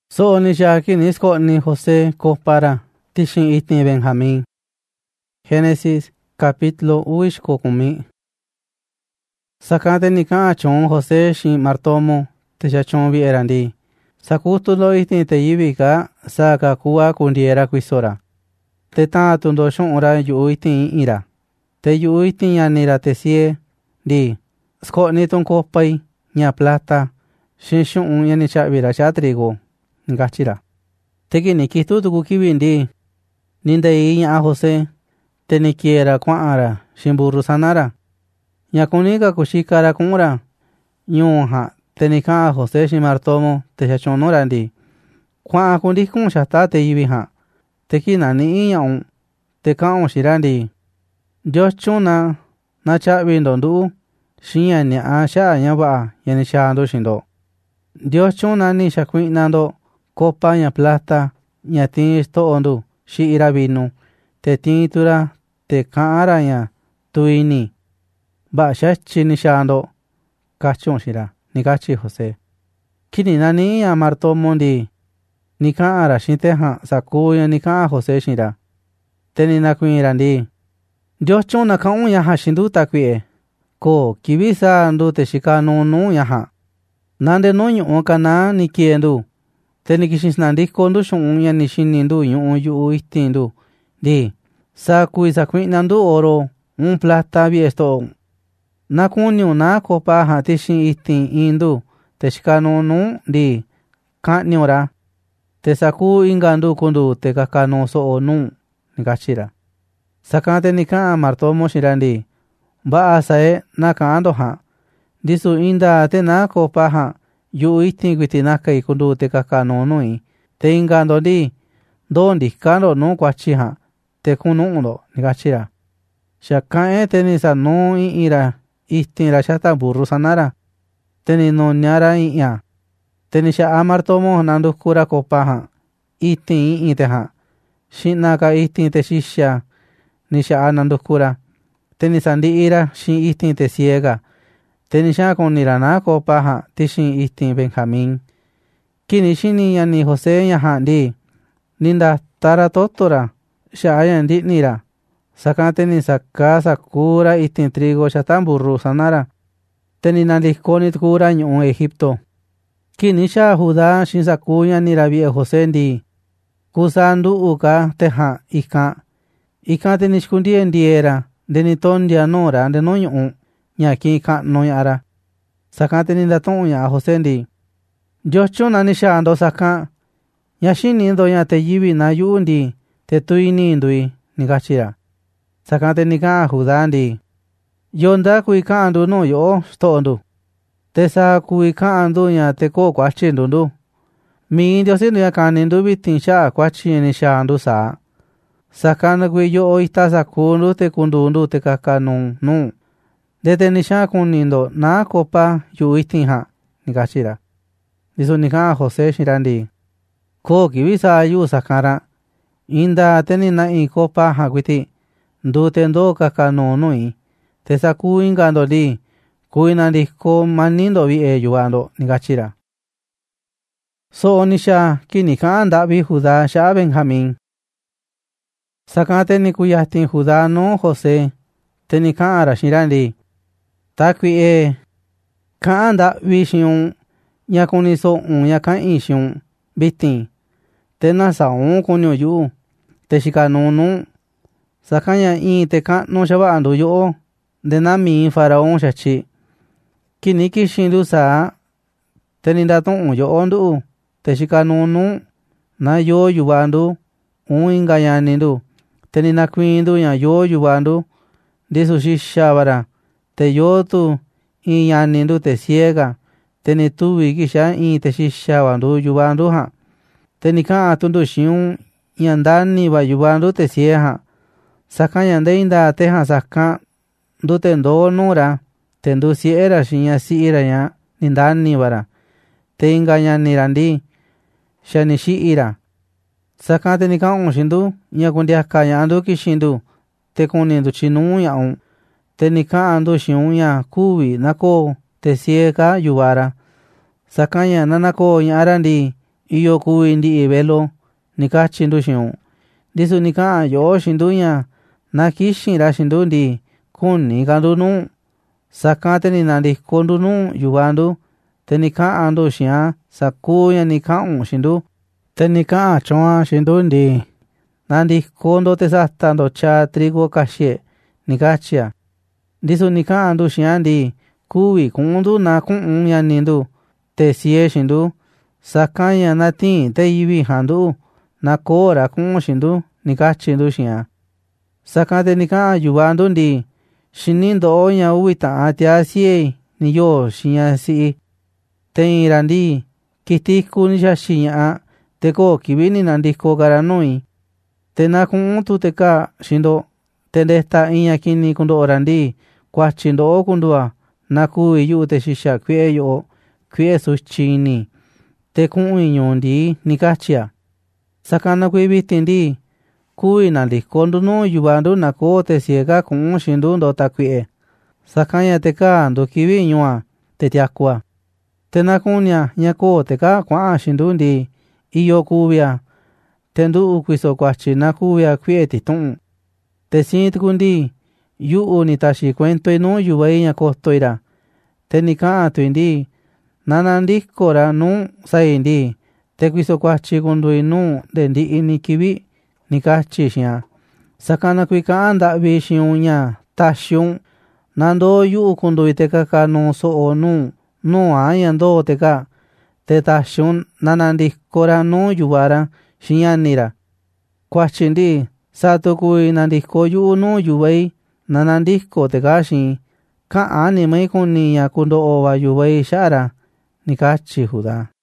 So ni shaki ni sko ni José kopara tishin itni Benjamín. Génesis capítulo 8. Sakate ni kan chon José shin martomo te chon vi erandi. Sakutulo itni te yibika saka kuwa kundiera kuisora. Te ta tundo shon ora yu itni ira. Te yu itni yanira te sie di. Sko ni ton kopai nya plata shin shon yani chavira cha trigo. Ngachira. Teki ni kitu tuku kibindi. Ninde iña José. Te ni quiera kuara shimburu sanara. Nyakunika kushikara kumura. Nyuha te ni kaa José shimartomo te chachonorandi. Kwa kundikun shata te yibiha. Teki nani iña un. Te kaon shirandi. Dios chuna na chavindo ndu. Shinya ni asha nyaba yani shando shindo. Dios chuna ni shakuinando. Copa nya plata nya tisto ondu shi ira vinu te tintura te kaara nya tuini ba shachi ni shando kachon shira ni kachi José kini nani ya martomondi ni kaara shinte ha sakuya ni kaa José shira teni na kuirandi Dios chona kaun ya ha shindu takwie ko kibisa ndu te shikano nu ya ha nande no nyu kana ni kiendu Teni kishisnandi kondu shun ya nishinindu yu istindu. Di. Saku isakuinandu oro. Un plata biesto. Nakunyu na kopa hatishin istin indu. Teshkano nu di. Kanyora. Te saku ingandu kundu te kakano so o nu. Nikachira. Sakante nika martomo shirandi. Ba asae nakaando ha. Disu inda te na kopa ha. Yu istin guitinaka ikundu te kakano nui. Te ingando di. Dondi kando no kwachiha. Te kunundo nikachira. Shakae tenisa no ira. Istin rachata burru sanara. Teni no nyara iya. Teni sha amartomo nandukura kopaha. Istin iteha. Shinaka istin te shisha. Nisha nandukura. Teni sandi ira shin istin te ciega. Tenisha con nirana copaha tishin istin Benjamín. Kini shini yani José yahandi. Ninda tara totora. Shayan di nira. Sakante ni saka sakura istin trigo shatan burru sanara. Teninandiskonit kura nyun Egipto. Kini sha Judá shin sakuya nira vie José ndi. Kusandu uka teha ika. Ika tenishkundi endiera. Deniton dianora de no nyun. Nyaki ka no yara. Sakante ni daton ya José ndi. Dios chona ni shando saka. Nyashini ndo ya te yibi na yundi. Te tuini ndui. Nikachira. Sakante ni ka Judá ndi. Yonda kui ka andu no yo sto ndu. Te sa kui ka andu ya te ko kwachi ndu. Mi Dios ndu ya kanindu bitin sha kwachi ni shando sa. Sakana kui yo oita sakundu te kundundu te kakanun nu. Dete nisha kunindo na copa yu istinha nikachira. Disu nika José shirandi. Ko kibisa yu sakara. Inda teni na i copa hakwiti. Ndu tendo kakano nui. Te saku ingando di. Kuinandi ko manindo vi e yuando nikachira. So nisha kinika anda vi Judá sha Benjamín. Sakate ni kuyastin Judá no José. Tenika ara shirandi. Takwi e kaanda vishion yakuniso un yakan ishon bitin tena sa un kunyo yu te shikano nu sakanya in te kan no shaba ando yo de nami faraón shachi kiniki shindu sa teninda ton yo ondu te shikano nu na yo yubando un ingayanindu tenina kwindu ya yo yubando disu shishabara te yotu in yanindu te ciega. Teni tuvi kisha in te shisha wandu yubandu ha. Teni ka atundu shiun yandani ba yubandu te ciega. Saka yande inda te ha saka. Du te ndo nura. Te ndu siera shinya siira ya. Nindani bara. Te inga yanirandi. Shani shiira. Saka teni ka on shindu. Nyakundia kayandu kishindu. Te kunindu chinu ya on. Tenika ando shiunya kubi nako te sieka yubara. Sakanya nanako yarandi iyo kuvi ndi'i velo nikachi ndu xiun ndisu nika yo xinduña na kixin ra xindu ndi kuni kandu nu saka te ni nandiko ndu nu yuvandu te nika andu xia sakuña nika xindu te nika choa xindu ndi nandiko ndo te sata ndo cha trigo kaxie nikachia ndisu nika andu xia ndi kuvi kundu na ku'un nindu te sie xindu sakaña na tin te yivi jandu na kora ku'un xindu nikachi ndu xia saka te nika yuvandu ndi xini ndo'oña uvi ta'an tia sie ni yo xia si te ira ndi kitiku ni yaxi ña'a te ko kivi ni nandiko kara nui te na ku'un tu te ka xindo te ndeta iña kini kundo'ora ndi kuachi ndo'o kundua na kuvi yu'u te xixa kue'e yo'o kue'e suchi ini te ku'un iñu ndi nikachia sakana kui viti ndi kuvi nandiko ndu nu yuvandu na ko te siega ku'un xindu ndo ta kue'e sakaña te ka ndo kivi iñua te tiakua te na kuña ña ko te ka kua'an xindu ndi iyo kuvia te ndu'u kuiso kuachi na kuvia kue'e titu'un te siin tuku ndi yu'u ni taxi kuentoi nu yuvai ña kotoira te ni ka'an tui ndi nanandikora nu sai ndi te kuiso kuachi kundui nu nde ndi'i ni kivi nikachi xia sakana kui ka'an nda'vi xiun ña taxiun na ndo yu'u kundui te kakanu so'o nu aña ndo te ka te taxiun nanandikora nu yuvara xiñanira kuachi ndi satu kui nandiko yu'u nu yuvai nanandiko te ka xin ka'an ni mai kuni ña kundo'o va yuvai xa'ra nikachi Judá.